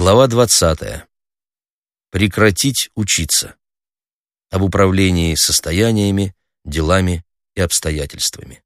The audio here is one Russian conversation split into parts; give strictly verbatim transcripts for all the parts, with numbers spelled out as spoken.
Глава двадцатая. Прекратить учиться. Об управлении состояниями, делами и обстоятельствами.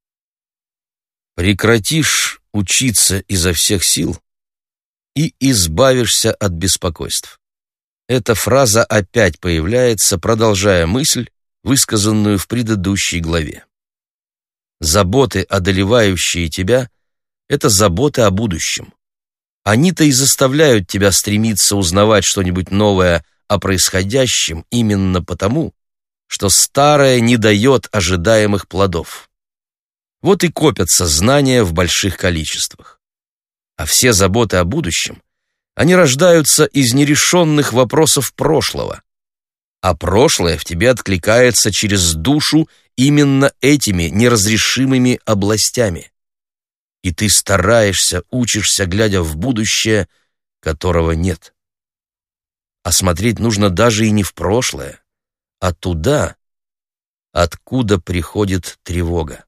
Прекратишь учиться изо всех сил и избавишься от беспокойств. Эта фраза опять появляется, продолжая мысль, высказанную в предыдущей главе. Заботы, одолевающие тебя, это заботы о будущем. Они-то и заставляют тебя стремиться узнавать что-нибудь новое о происходящем именно потому, что старое не дает ожидаемых плодов. Вот и копятся знания в больших количествах. А все заботы о будущем, они рождаются из нерешенных вопросов прошлого. А прошлое в тебе откликается через душу именно этими неразрешимыми областями. И ты стараешься, учишься, глядя в будущее, которого нет. А смотреть нужно даже и не в прошлое, а туда, откуда приходит тревога.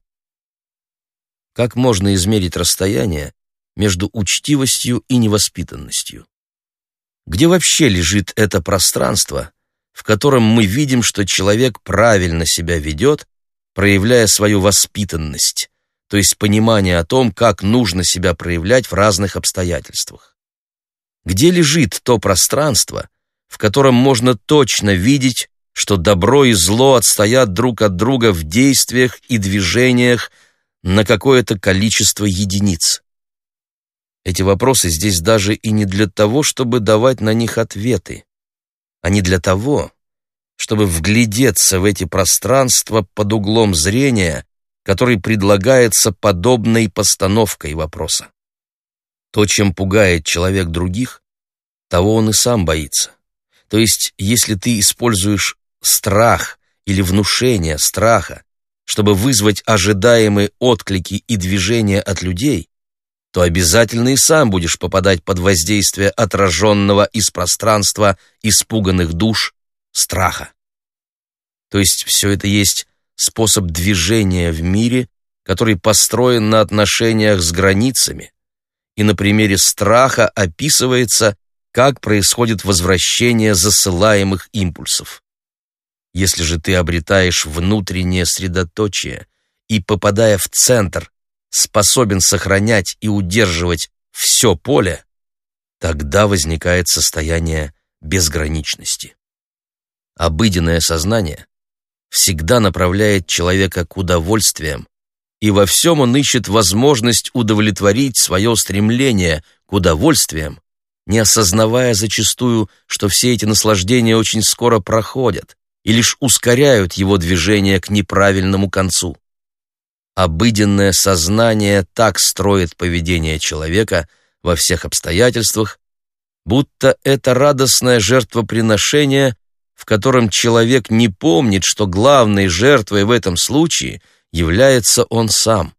Как можно измерить расстояние между учтивостью и невоспитанностью? Где вообще лежит это пространство, в котором мы видим, что человек правильно себя ведет, проявляя свою воспитанность, то есть понимание о том, как нужно себя проявлять в разных обстоятельствах? Где лежит то пространство, в котором можно точно видеть, что добро и зло отстоят друг от друга в действиях и движениях на какое-то количество единиц? Эти вопросы здесь даже и не для того, чтобы давать на них ответы, а не для того, чтобы вглядеться в эти пространства под углом зрения, который предлагается подобной постановкой вопроса. То, чем пугает человек других, того он и сам боится. То есть, если ты используешь страх или внушение страха, чтобы вызвать ожидаемые отклики и движения от людей, то обязательно и сам будешь попадать под воздействие отраженного из пространства испуганных душ страха. То есть все это есть способ движения в мире, который построен на отношениях с границами, и на примере страха описывается, как происходит возвращение засылаемых импульсов. Если же ты обретаешь внутреннее средоточие и, попадая в центр, способен сохранять и удерживать все поле, тогда возникает состояние безграничности. Обыденное сознание всегда направляет человека к удовольствиям, и во всем он ищет возможность удовлетворить свое стремление к удовольствиям, не осознавая зачастую, что все эти наслаждения очень скоро проходят и лишь ускоряют его движение к неправильному концу. Обыденное сознание так строит поведение человека во всех обстоятельствах, будто это радостное жертвоприношение, в котором человек не помнит, что главной жертвой в этом случае является он сам.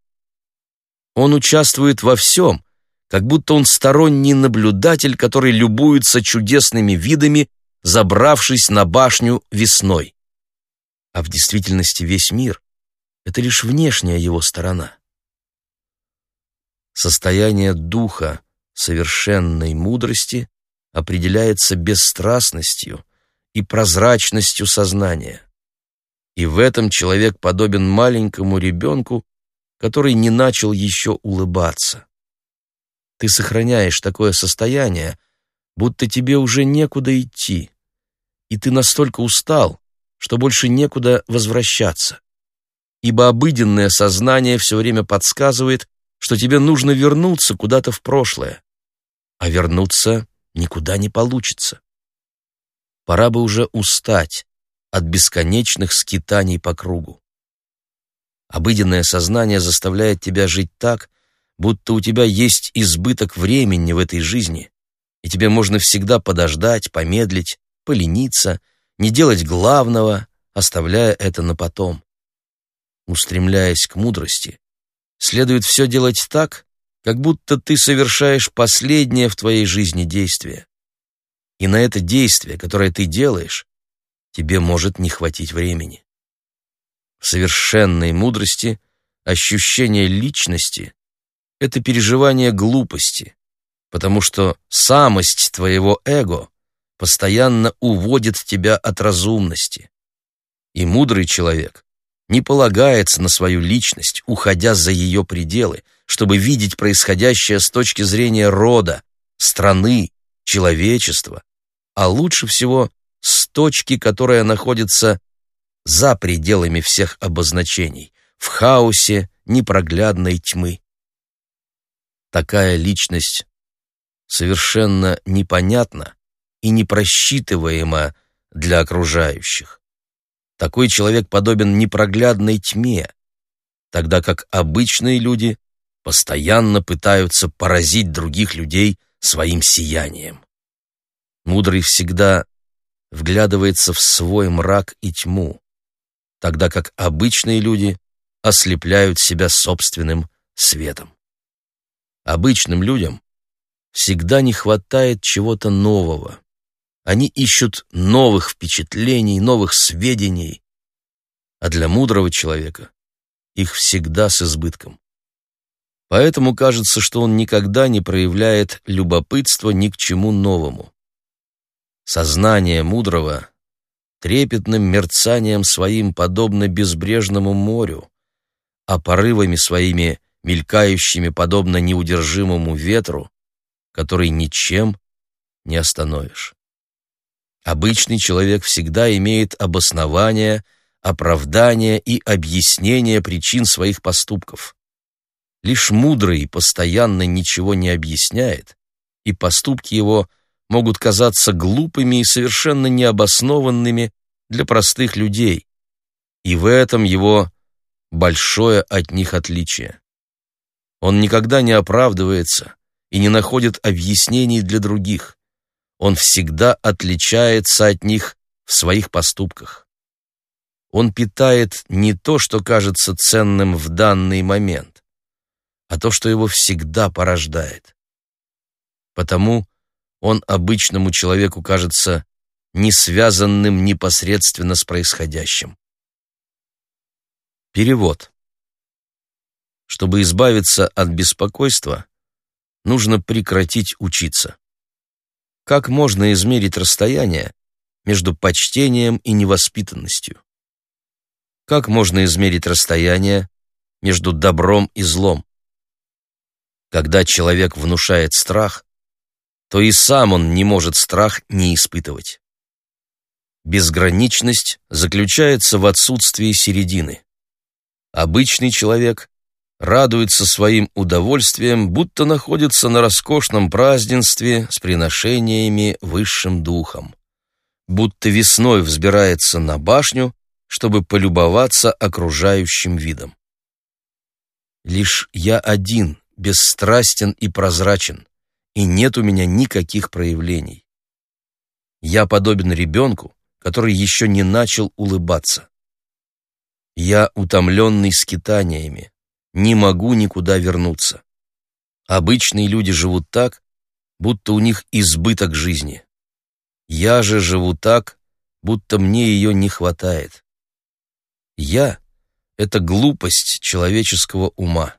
Он участвует во всем, как будто он сторонний наблюдатель, который любуется чудесными видами, забравшись на башню весной. А в действительности весь мир — это лишь внешняя его сторона. Состояние духа совершенной мудрости определяется бесстрастностью и прозрачностью сознания. И в этом человек подобен маленькому ребенку, который не начал еще улыбаться. Ты сохраняешь такое состояние, будто тебе уже некуда идти, и ты настолько устал, что больше некуда возвращаться. Ибо обыденное сознание все время подсказывает, что тебе нужно вернуться куда-то в прошлое, а вернуться никуда не получится. Пора бы уже устать от бесконечных скитаний по кругу. Обыденное сознание заставляет тебя жить так, будто у тебя есть избыток времени в этой жизни, и тебе можно всегда подождать, помедлить, полениться, не делать главного, оставляя это на потом. Устремляясь к мудрости, следует все делать так, как будто ты совершаешь последнее в твоей жизни действие. И на это действие, которое ты делаешь, тебе может не хватить времени. В совершенной мудрости ощущение личности — это переживание глупости, потому что самость твоего эго постоянно уводит тебя от разумности. И мудрый человек не полагается на свою личность, уходя за ее пределы, чтобы видеть происходящее с точки зрения рода, страны, человечества, а лучше всего с точки, которая находится за пределами всех обозначений, в хаосе непроглядной тьмы. Такая личность совершенно непонятна и непросчитываема для окружающих. Такой человек подобен непроглядной тьме, тогда как обычные люди постоянно пытаются поразить других людей своим сиянием. Мудрый всегда вглядывается в свой мрак и тьму, тогда как обычные люди ослепляют себя собственным светом. Обычным людям всегда не хватает чего-то нового. Они ищут новых впечатлений, новых сведений, а для мудрого человека их всегда с избытком. Поэтому кажется, что он никогда не проявляет любопытства ни к чему новому. Сознание мудрого трепетным мерцанием своим подобно безбрежному морю, а порывами своими мелькающими подобно неудержимому ветру, который ничем не остановишь. Обычный человек всегда имеет обоснование, оправдание и объяснение причин своих поступков. Лишь мудрый постоянно ничего не объясняет, и поступки его могут казаться глупыми и совершенно необоснованными для простых людей, и в этом его большое от них отличие. Он никогда не оправдывается и не находит объяснений для других. Он всегда отличается от них в своих поступках. Он питает не то, что кажется ценным в данный момент, а то, что его всегда порождает. Потому он обычному человеку кажется не связанным непосредственно с происходящим. Перевод. Чтобы избавиться от беспокойства, нужно прекратить учиться. Как можно измерить расстояние между почтением и невоспитанностью? Как можно измерить расстояние между добром и злом? Когда человек внушает страх, то и сам он не может страх не испытывать. Безграничность заключается в отсутствии середины. Обычный человек радуется своим удовольствием, будто находится на роскошном празднестве с приношениями высшим духом, будто весной взбирается на башню, чтобы полюбоваться окружающим видом. Лишь я один, бесстрастен и прозрачен, и нет у меня никаких проявлений. Я подобен ребенку, который еще не начал улыбаться. Я утомленный скитаниями, не могу никуда вернуться. Обычные люди живут так, будто у них избыток жизни. Я же живу так, будто мне ее не хватает. Я — это глупость человеческого ума.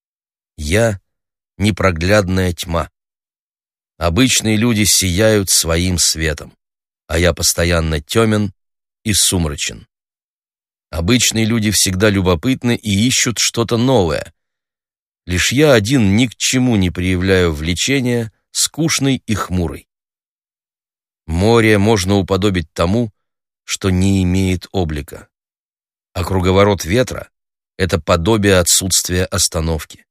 Я — непроглядная тьма. Обычные люди сияют своим светом, а я постоянно темен и сумрачен. Обычные люди всегда любопытны и ищут что-то новое. Лишь я один ни к чему не проявляю влечения, скучный и хмурый. Море можно уподобить тому, что не имеет облика. А круговорот ветра — это подобие отсутствия остановки.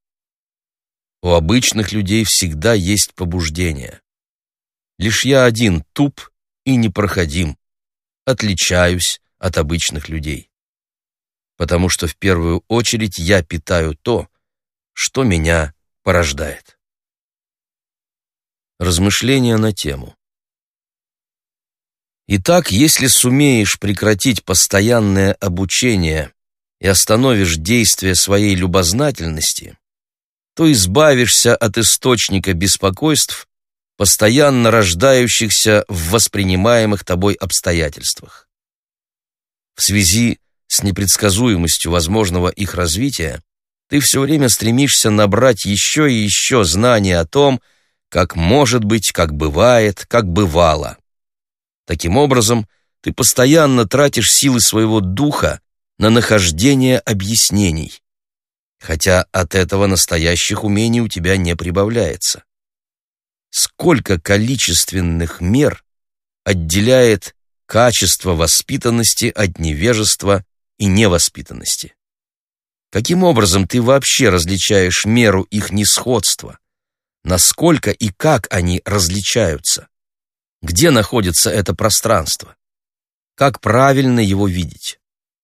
У обычных людей всегда есть побуждение. Лишь я один туп и непроходим, отличаюсь от обычных людей. Потому что в первую очередь я питаю то, что меня порождает. Размышления на тему. Итак, если сумеешь прекратить постоянное обучение и остановишь действие своей любознательности, то избавишься от источника беспокойств, постоянно рождающихся в воспринимаемых тобой обстоятельствах. В связи с непредсказуемостью возможного их развития, ты все время стремишься набрать еще и еще знаний о том, как может быть, как бывает, как бывало. Таким образом, ты постоянно тратишь силы своего духа на нахождение объяснений, хотя от этого настоящих умений у тебя не прибавляется. Сколько количественных мер отделяет качество воспитанности от невежества и невоспитанности? Каким образом ты вообще различаешь меру их несходства? Насколько и как они различаются? Где находится это пространство? Как правильно его видеть?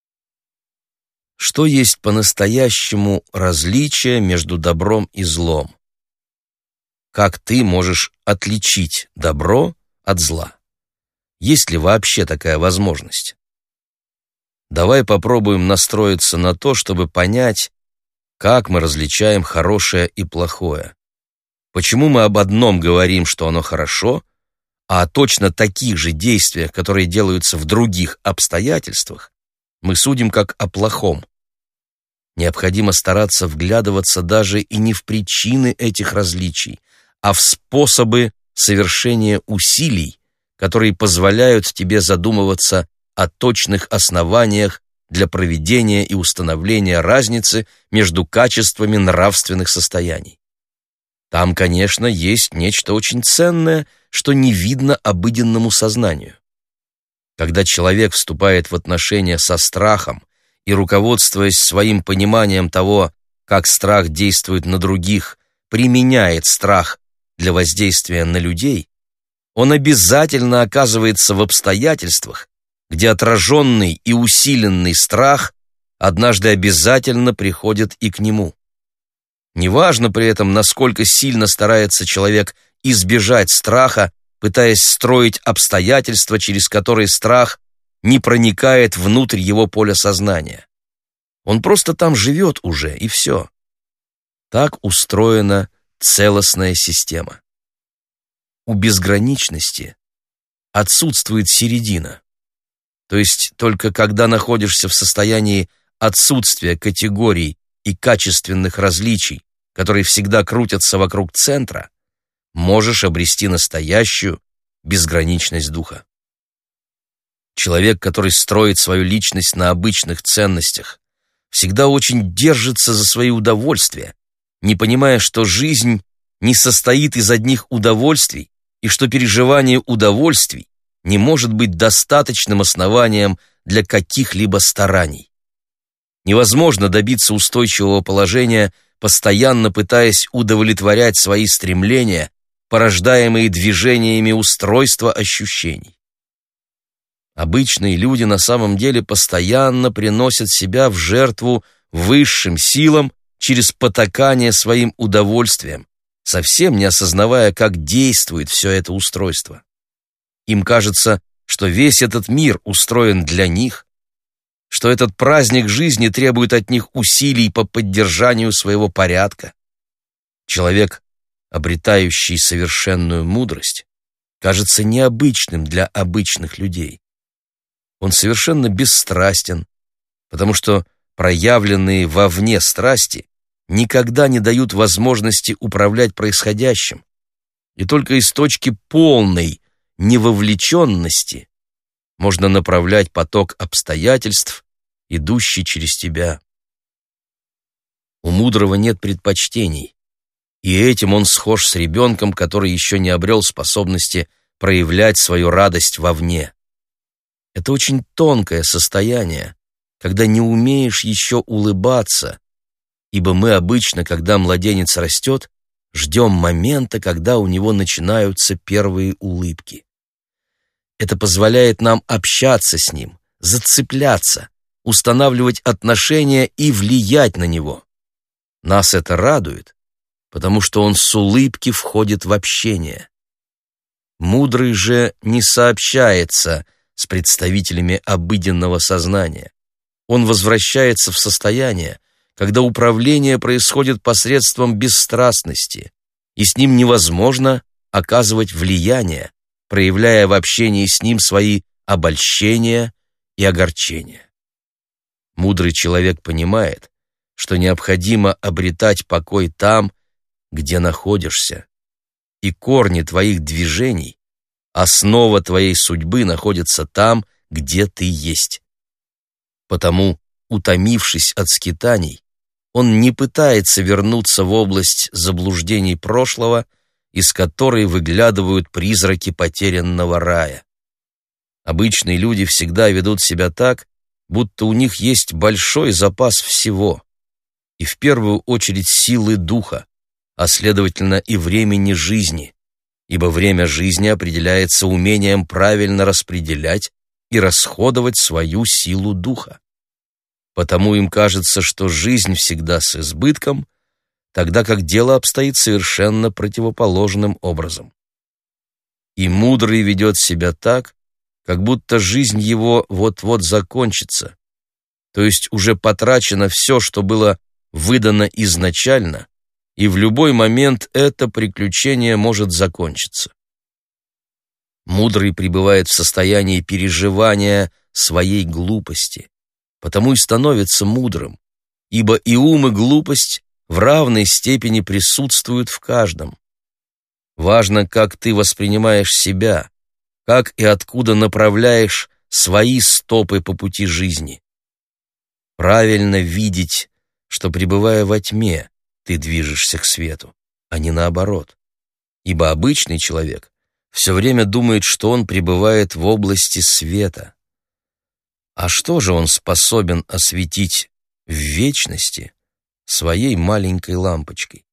Что есть по-настоящему различие между добром и злом? Как ты можешь отличить добро от зла? Есть ли вообще такая возможность? Давай попробуем настроиться на то, чтобы понять, как мы различаем хорошее и плохое. Почему мы об одном говорим, что оно хорошо, а о точно таких же действиях, которые делаются в других обстоятельствах, мы судим как о плохом. Необходимо стараться вглядываться даже и не в причины этих различий, а в способы совершения усилий, которые позволяют тебе задумываться о точных основаниях для проведения и установления разницы между качествами нравственных состояний. Там, конечно, есть нечто очень ценное, что не видно обыденному сознанию. Когда человек вступает в отношения со страхом и, руководствуясь своим пониманием того, как страх действует на других, применяет страх для воздействия на людей, он обязательно оказывается в обстоятельствах, где отраженный и усиленный страх однажды обязательно приходит и к нему. Неважно при этом, насколько сильно старается человек избежать страха, пытаясь строить обстоятельства, через которые страх не проникает внутрь его поля сознания. Он просто там живет уже, и все. Так устроена целостная система. У безграничности отсутствует середина. То есть только когда находишься в состоянии отсутствия категорий и качественных различий, которые всегда крутятся вокруг центра, можешь обрести настоящую безграничность духа. Человек, который строит свою личность на обычных ценностях, всегда очень держится за свои удовольствия, не понимая, что жизнь не состоит из одних удовольствий и что переживание удовольствий не может быть достаточным основанием для каких-либо стараний. Невозможно добиться устойчивого положения, постоянно пытаясь удовлетворять свои стремления, порождаемые движениями устройства ощущений. Обычные люди на самом деле постоянно приносят себя в жертву высшим силам через потакание своим удовольствием, совсем не осознавая, как действует все это устройство. Им кажется, что весь этот мир устроен для них, что этот праздник жизни требует от них усилий по поддержанию своего порядка. Человек, обретающий совершенную мудрость, кажется необычным для обычных людей. Он совершенно бесстрастен, потому что проявленные вовне страсти никогда не дают возможности управлять происходящим, и только из точки полной невовлеченности можно направлять поток обстоятельств, идущий через тебя. У мудрого нет предпочтений, и этим он схож с ребенком, который еще не обрел способности проявлять свою радость вовне. Это очень тонкое состояние, когда не умеешь еще улыбаться, ибо мы обычно, когда младенец растет, ждем момента, когда у него начинаются первые улыбки. Это позволяет нам общаться с ним, зацепляться, устанавливать отношения и влиять на него. Нас это радует, потому что он с улыбки входит в общение. Мудрый же не сообщается с представителями обыденного сознания. Он возвращается в состояние, когда управление происходит посредством бесстрастности, и с ним невозможно оказывать влияние, проявляя в общении с ним свои обольщения и огорчения. Мудрый человек понимает, что необходимо обретать покой там, где находишься, и корни твоих движений, основа твоей судьбы находится там, где ты есть. Потому, утомившись от скитаний, он не пытается вернуться в область заблуждений прошлого, из которой выглядывают призраки потерянного рая. Обычные люди всегда ведут себя так, будто у них есть большой запас всего, и в первую очередь силы духа, а следовательно и времени жизни, ибо время жизни определяется умением правильно распределять и расходовать свою силу духа. Потому им кажется, что жизнь всегда с избытком, тогда как дело обстоит совершенно противоположным образом. И мудрый ведет себя так, как будто жизнь его вот-вот закончится, то есть уже потрачено все, что было выдано изначально, и в любой момент это приключение может закончиться. Мудрый пребывает в состоянии переживания своей глупости, потому и становится мудрым, ибо и ум, и глупость в равной степени присутствуют в каждом. Важно, как ты воспринимаешь себя, как и откуда направляешь свои стопы по пути жизни. Правильно видеть, что, пребывая во тьме, ты движешься к свету, а не наоборот. Ибо обычный человек все время думает, что он пребывает в области света. А что же он способен осветить в вечности своей маленькой лампочкой?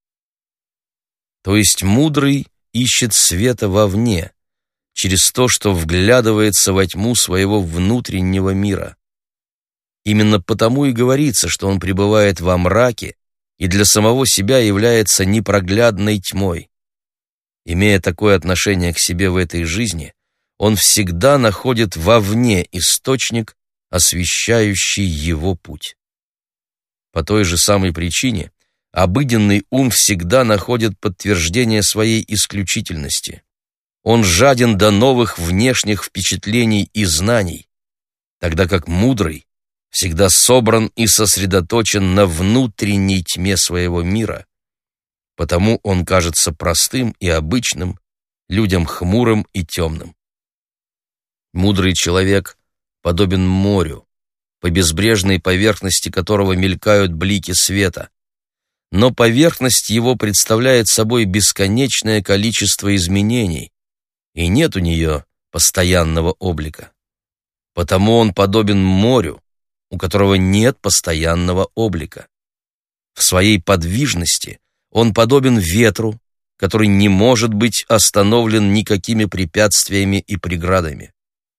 То есть мудрый ищет света вовне, через то, что вглядывается во тьму своего внутреннего мира. Именно потому и говорится, что он пребывает во мраке и для самого себя является непроглядной тьмой. Имея такое отношение к себе в этой жизни, он всегда находит вовне источник, освещающий его путь. По той же самой причине обыденный ум всегда находит подтверждение своей исключительности. Он жаден до новых внешних впечатлений и знаний, тогда как мудрый всегда собран и сосредоточен на внутренней тьме своего мира, потому он кажется простым и обычным, людям хмурым и темным. Мудрый человек подобен морю, по безбрежной поверхности которого мелькают блики света, но поверхность его представляет собой бесконечное количество изменений, и нет у нее постоянного облика. Потому он подобен морю, у которого нет постоянного облика. В своей подвижности он подобен ветру, который не может быть остановлен никакими препятствиями и преградами.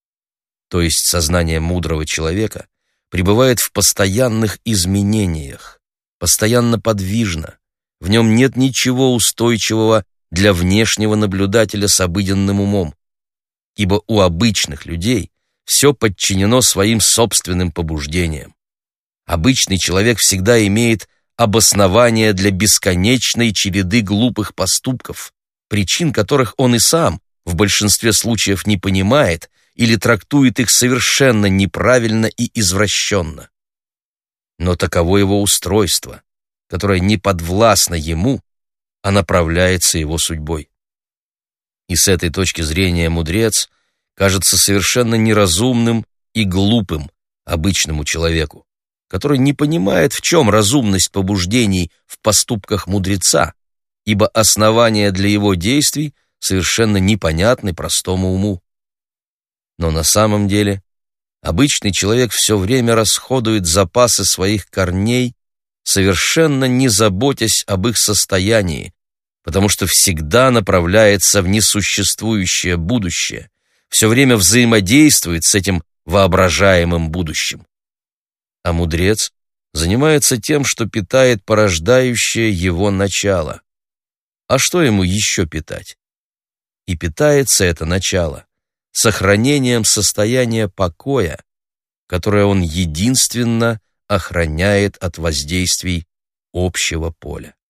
То есть сознание мудрого человека пребывает в постоянных изменениях, постоянно подвижно, в нем нет ничего устойчивого для внешнего наблюдателя с обыденным умом, ибо у обычных людей все подчинено своим собственным побуждениям. Обычный человек всегда имеет обоснование для бесконечной череды глупых поступков, причин которых он и сам в большинстве случаев не понимает или трактует их совершенно неправильно и извращенно. Но таково его устройство, которое не подвластно ему, а направляется его судьбой. И с этой точки зрения мудрец кажется совершенно неразумным и глупым обычному человеку, который не понимает, в чем разумность побуждений в поступках мудреца, ибо основания для его действий совершенно непонятны простому уму. Но на самом деле обычный человек все время расходует запасы своих корней, совершенно не заботясь об их состоянии, потому что всегда направляется в несуществующее будущее, все время взаимодействует с этим воображаемым будущим. А мудрец занимается тем, что питает порождающее его начало. А что ему еще питать? И питается это начало сохранением состояния покоя, которое он единственно охраняет от воздействий общего поля.